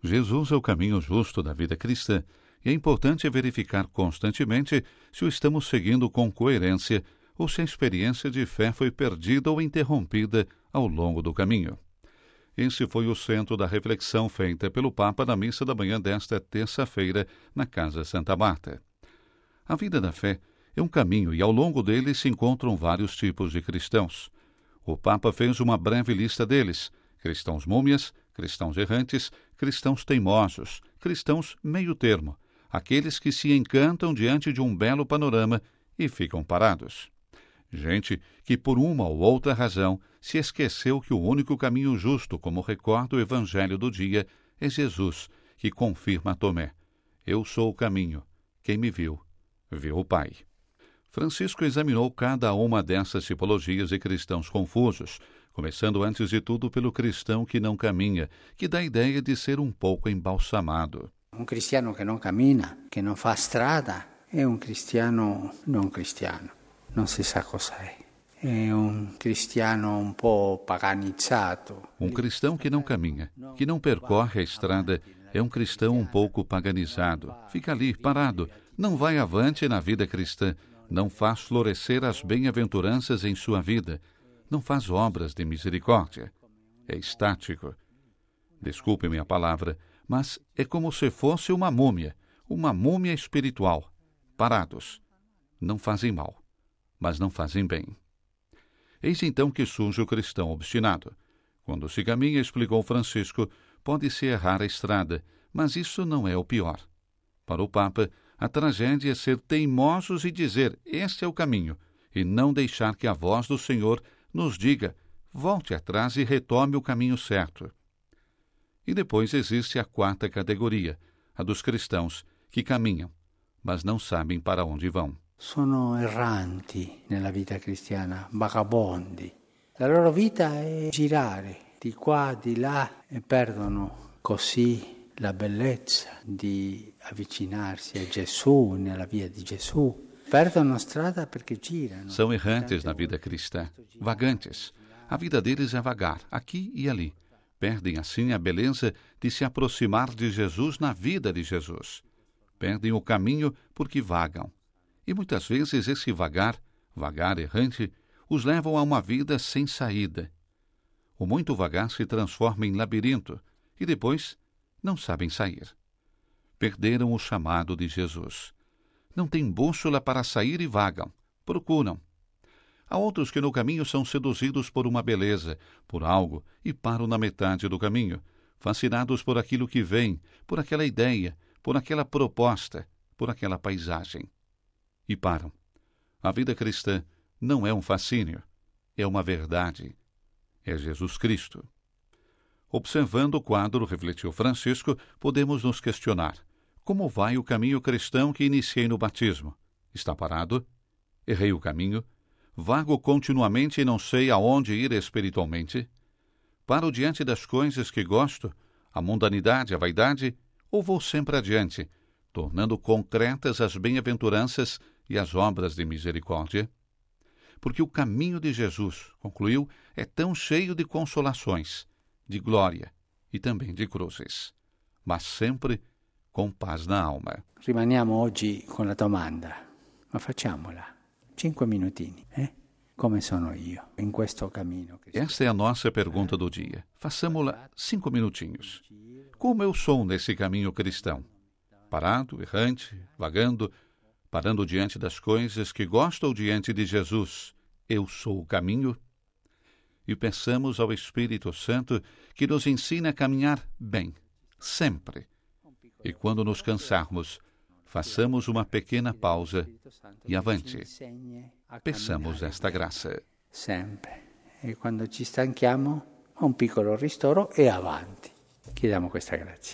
Jesus é o caminho justo da vida cristã e é importante verificar constantemente se o estamos seguindo com coerência ou se a experiência de fé foi perdida ou interrompida ao longo do caminho. Esse foi o centro da reflexão feita pelo Papa na missa da manhã desta terça-feira na Casa Santa Marta. A vida da fé é um caminho e ao longo dele se encontram vários tipos de cristãos. O Papa fez uma breve lista deles: cristãos múmias, cristãos errantes, cristãos teimosos, cristãos meio-termo, aqueles que se encantam diante de um belo panorama e ficam parados. Gente que, por uma ou outra razão, se esqueceu que o único caminho justo, como recorda o Evangelho do dia, é Jesus, que confirma a Tomé: eu sou o caminho, quem me viu, viu o Pai. Francisco examinou cada uma dessas tipologias de cristãos confusos, começando antes de tudo pelo cristão que não caminha, que dá a ideia de ser um pouco embalsamado. Um cristiano que não cammina, que não fa strada, é um cristiano não cristiano. Non si sa cos'è. É um cristiano um pouco paganizzato. Um cristão que não caminha, que não percorre a estrada, é um cristão um pouco paganizado. Fica ali, parado, não vai avante na vida cristã, não faz florescer as bem-aventuranças em sua vida, não faz obras de misericórdia. É estático. Desculpe-me a palavra, mas é como se fosse uma múmia espiritual. Parados. Não fazem mal, mas não fazem bem. Eis então que surge o cristão obstinado. Quando se caminha, explicou Francisco, pode-se errar a estrada, mas isso não é o pior. Para o Papa, a tragédia é ser teimosos e dizer: este é o caminho, e não deixar que a voz do Senhor nos diga: volte atrás e retome o caminho certo. E depois existe a quarta categoria, a dos cristãos que caminham, mas não sabem para onde vão. Sono erranti nella vita cristiana, vagabondi. La loro vita è girare di qua, di là e perdono così la bellezza di avvicinarsi a Gesù, nella via di Gesù. Perdono strada perché girano. São errantes na vida cristã, vagantes. A vida deles é vagar, aqui e ali. Perdem assim a beleza de se aproximar de Jesus na vida de Jesus. Perdem o caminho porque vagam. E muitas vezes esse vagar errante, os levam a uma vida sem saída. O muito vagar se transforma em labirinto e depois não sabem sair. Perderam o chamado de Jesus. Não têm bússola para sair e vagam, procuram. Há outros que no caminho são seduzidos por uma beleza, por algo, e param na metade do caminho, fascinados por aquilo que vem, por aquela ideia, por aquela proposta, por aquela paisagem. E param. A vida cristã não é um fascínio, é uma verdade. É Jesus Cristo. Observando o quadro, refletiu Francisco, podemos nos questionar: como vai o caminho cristão que iniciei no batismo? Está parado? Errei o caminho? Vago continuamente e não sei aonde ir espiritualmente? Paro diante das coisas que gosto, a mundanidade, a vaidade, ou vou sempre adiante, tornando concretas as bem-aventuranças e as obras de misericórdia? Porque o caminho de Jesus, concluiu, é tão cheio de consolações, de glória e também de cruzes, mas sempre com paz na alma. Rimaniamo oggi con la domanda, ma facciamola. 5 minutini, Come sono io in questo cammino? Esta é a nossa pergunta do dia. Façamo-la 5 minutinhos. Como eu sou nesse caminho cristão? Parado, errante, vagando, parando diante das coisas que gosto ou diante de Jesus? Eu sou o caminho? E peçamos ao Espírito Santo que nos ensine a caminhar bem, sempre. E quando nos cansarmos, façamos uma pequena pausa e avante. Peçamos esta graça. Sempre. E quando ci stanchiamo, un piccolo ristoro e avanti. Chiediamo questa grazia.